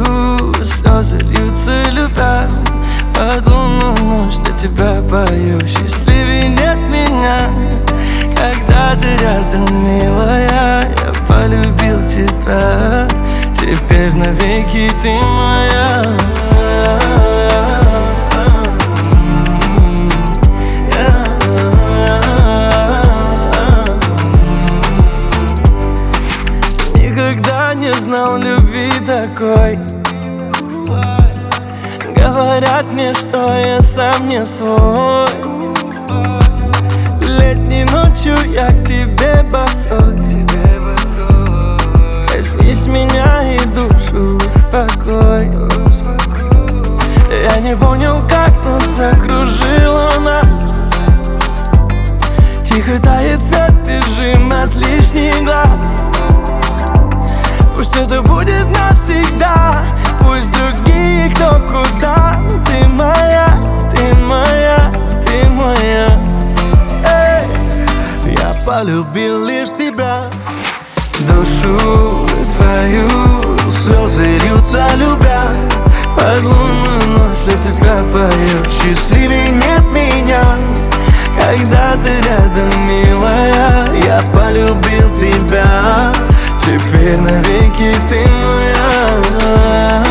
твою, слезы льются, любя. Под лунную ночь для тебя пою, счастливее нет меня. Когда ты рядом, милая, я полюбил тебя. Теперь навеки ты моя. Никогда не знал любви такой. Говорят мне, что я сам не свой. Летней ночью я к тебе босой. Коснись меня и душу успокой. Я не понял, как нас закружило нас. Тихо тает свет, бежим от лишних глаз. Пусть это будет навсегда, пусть другие кто куда. Ты моя, ты моя, ты моя. Эй. Я полюбил лишь тебя. Душу твою, Слезы льются, любя. под лунную ночь для тебя пою. Счастливее нет меня. Когда ты рядом, милая, Я полюбил тебя. теперь навеки ты моя.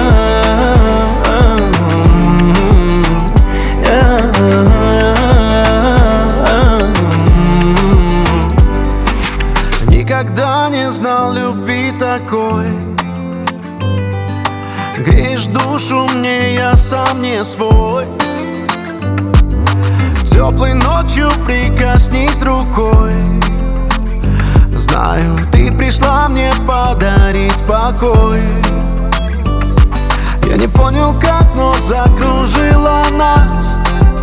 Никогда не знал любви такой. Греешь душу мне, я сам не свой. Теплой ночью прикоснись рукой. Знаю, ты пришла мне подарить покой. Я не понял как, но закружила нас.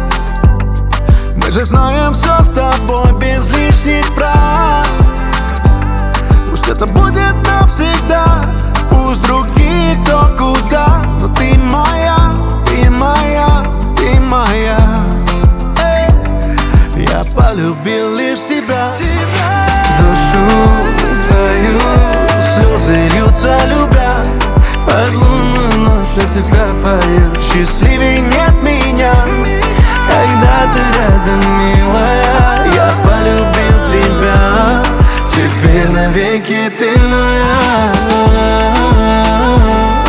Мы же знаем все с тобой без лишних фраз. Пусть это будет навсегда, пусть другие кто куда. Но ты моя, ты моя, ты моя. Эй. Я полюбил лишь тебя. Душу твою, Слезы льются, любя. под лунную ночь для тебя пою. Счастливее нет меня. Когда ты рядом, милая, Я полюбил тебя. теперь навеки ты моя.